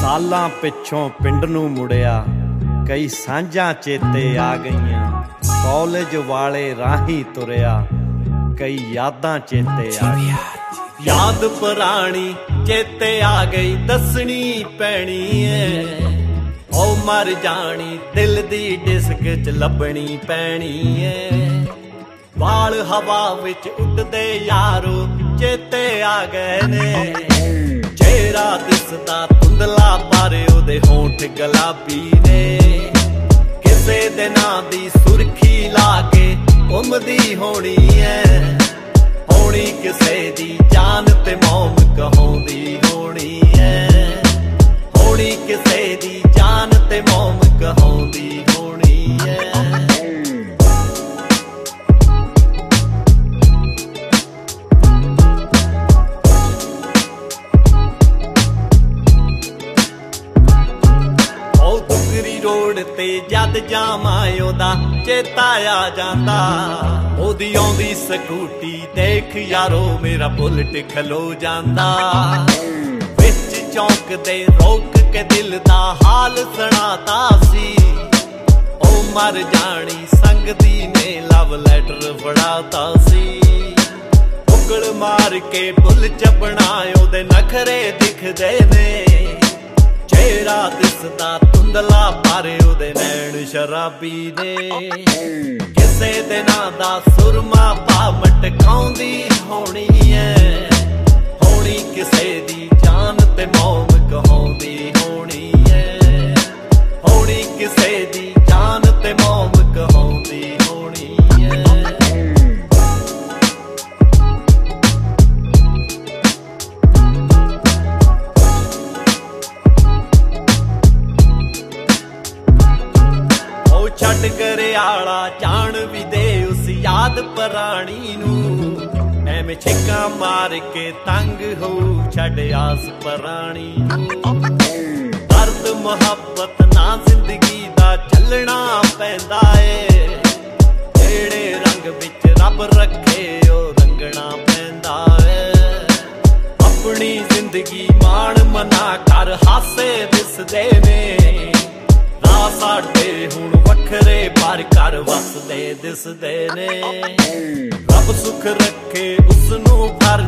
ਸਾਲਾਂ ਪਿੱਛੋਂ ਪਿੰਡ ਨੂੰ ਮੁੜਿਆ, ਕਈ ਸਾਂਝਾਂ ਚੇਤੇ ਆ ਗਈਆਂ। ਕਾਲਜ ਵਾਲੇ ਰਾਹੀਂ ਤੁਰਿਆ, ਕਈ ਯਾਦਾਂ ਚੇਤੇ ਆ ਗਈਆਂ। ਯਾਦ ਪੁਰਾਣੀ ਚੇਤੇ ਆ ਗਈ, ਦੱਸਣੀ ਪੈਣੀ ਏ। ਓ ਮਰ ਜਾਣੀ ਦਿਲ ਦੀ ਡਿਸਕ ਚ ਲੱਭਣੀ ਪੈਣੀ ਏ। ਵਾਲ ਹਵਾ ਵਿੱਚ ਉੱਡਦੇ ਯਾਰੋ ਚੇਤੇ ਆ ਗਏ ਨੇ। ਚਿਹਰਾ ਦਿਸਦਾ ਧੁੰਦਲਾ ਪਰ ਉਹਦੇ ਹੋਂਠ ਗੁਲਾਬੀ ਨੇ। ਕਿਸੇ ਦੇ ਨਾਂ ਦੀ ਸੁਰਖੀ ਲਾ ਕੇ ਘੁੰਮਦੀ ਹੋਣੀ ਐ। ਹੋਣੀ ਕਿਸੇ ਦੀ ਜਾਨ ਤੇ ਮੌਮ ਕਹਾਉਂਦੀ ਹੋਣੀ ਐ। ਹੋਣੀ ਕਿਸੇ ਦੀ ਜਾਨ ਤੇ ਮੌਮ ਕਹਾਉਂਦੀ ਹੋਣੀ ਐ। ਰੋਡ ਤੇ ਜਦ ਜਾਵਾਂ ਉਹਦਾ ਚੇਤਾ ਆ ਜਾਂਦਾ। ਉਹਦੀ ਆਉਂਦੀ ਸਕੂਟੀ ਦੇਖ ਯਾਰੋ ਮੇਰਾ ਬੁਲਟ ਖਲੋ ਜਾਂਦਾ। ਵਿੱਚ ਚੌਂਕ ਦੇ ਰੋਕ ਕੇ ਦਿਲ ਦਾ ਹਾਲ ਸੁਣਾਤਾ ਸੀ। ਉਹ ਮਰ ਜਾਣੀ ਸੰਗਦੀ ਨੇ ਲਵ ਲੈਟਰ ਫੜਾਤਾ ਸੀ। ਉਗਲ ਮਾਰ ਕੇ ਬੁੱਲ ਚੱਪਣਾ ਉਹਦੇ ਨਖਰੇ ਦਿਖਦੇ ਨੇ। ਚਿਹਰਾ ਦਿਸਦਾ ਧੁੰਦਲਾ ਪਰ ਉਹਦੇ ਨੈਣ ਸ਼ਰਾਬੀ ਨੇ। ਕਿਸੇ ਦੇ ਨਾਂ ਦਾ ਸੁਰਮਾ ਪਾ ਮਟਕਾਉਂਦੀ ਹੋਣੀ ਐ। ਹੋਣੀ ਕਿਸੇ ਦੀ ਜਾਨ ਤੇ ਮੌਮ ਕਹਾਉਂਦੀ ਹੋਣੀ ਐ। ਹੋਣੀ ਕਿਸੇ ਦੀ ਜਾਨ ਤੇ ਮੌਮ ਕਹਾਉਂਦੀ ਹੋਣੀ ਐ। ਛੱਡ ਘਰਿਆਲਾ ਜਾਣ ਵੀ ਦੇ ਉਸ ਯਾਦ ਪੁਰਾਣੀ ਨੂੰ। ਐਵੇਂ ਛਿੱਕਾਂ ਮਾਰ ਕੇ ਤੰਗ ਹੋ ਛੱਡ ਆਸ ਪੁਰਾਣੀ ਨੂੰ। ਦਰਦ ਮੁਹੱਬਤ ਨਾ ਜ਼ਿੰਦਗੀ ਦਾ ਚੱਲਣਾ ਪੈਂਦਾ ਏ। ਜਿਹੜੇ ਰੰਗ ਵਿੱਚ ਰੱਬ ਰੱਖੇ ਉਹ ਰੰਗਣਾ ਪੈਂਦਾ ਏ। ਆਪਣੀ ਜ਼ਿੰਦਗੀ ਮਾਣ ਮਨਾ ਕਰ ਹਾਸੇ ਦਿਸਦੇ ਨੇ। ਰਾਹ ਸਾਡੇ ਹੁਣ ਵੱਖਰੇ ਪਰ ਘਰ ਵਸਦੇ ਦਿਸਦੇ ਨੇ। ਰੱਬ ਸੁਖ ਰੱਖੇ ਉਸਨੂੰ ਘਰ